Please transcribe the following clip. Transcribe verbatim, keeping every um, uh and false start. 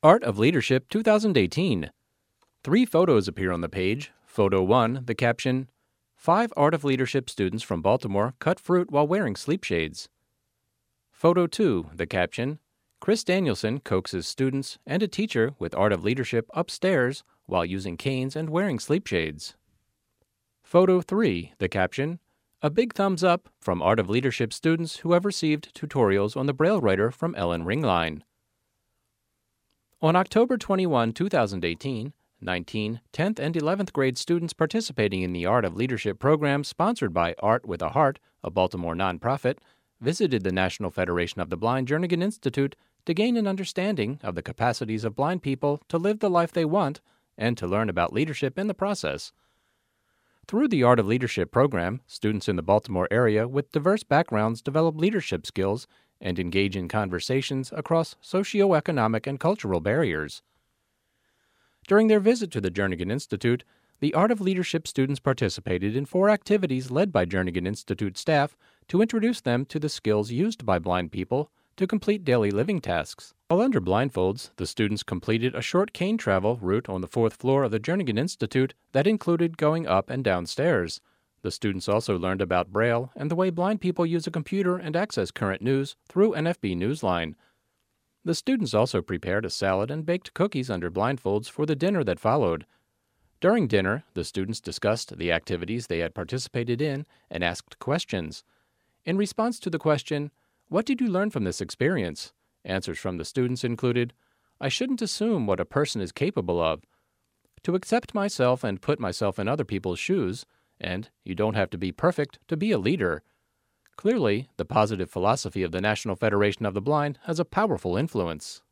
Art of Leadership twenty eighteen. Three photos appear on the page. Photo one, the caption, Five Art of Leadership students from Baltimore cut fruit while wearing sleep shades. Photo two, the caption, Chris Danielson coaxes students and a teacher with Art of Leadership upstairs while using canes and wearing sleep shades. Photo three, the caption, A big thumbs up from Art of Leadership students who have received tutorials on the Braille writer from Ellen Ringline. On October twenty-first, two thousand eighteen, nineteen tenth and eleventh grade students participating in the Art of Leadership program sponsored by Art with a Heart, a Baltimore nonprofit, visited the National Federation of the Blind Jernigan Institute to gain an understanding of the capacities of blind people to live the life they want and to learn about leadership in the process. Through the Art of Leadership program, students in the Baltimore area with diverse backgrounds develop leadership skills and engage in conversations across socioeconomic and cultural barriers. During their visit to the Jernigan Institute, the Art of Leadership students participated in four activities led by Jernigan Institute staff to introduce them to the skills used by blind people to complete daily living tasks. While under blindfolds, the students completed a short cane travel route on the fourth floor of the Jernigan Institute that included going up and down stairs. The students also learned about Braille and the way blind people use a computer and access current news through N F B Newsline. The students also prepared a salad and baked cookies under blindfolds for the dinner that followed. During dinner, the students discussed the activities they had participated in and asked questions. In response to the question, "What did you learn from this experience?" answers from the students included, "I shouldn't assume what a person is capable of. To accept myself and put myself in other people's shoes, and you don't have to be perfect to be a leader." Clearly, the positive philosophy of the National Federation of the Blind has a powerful influence.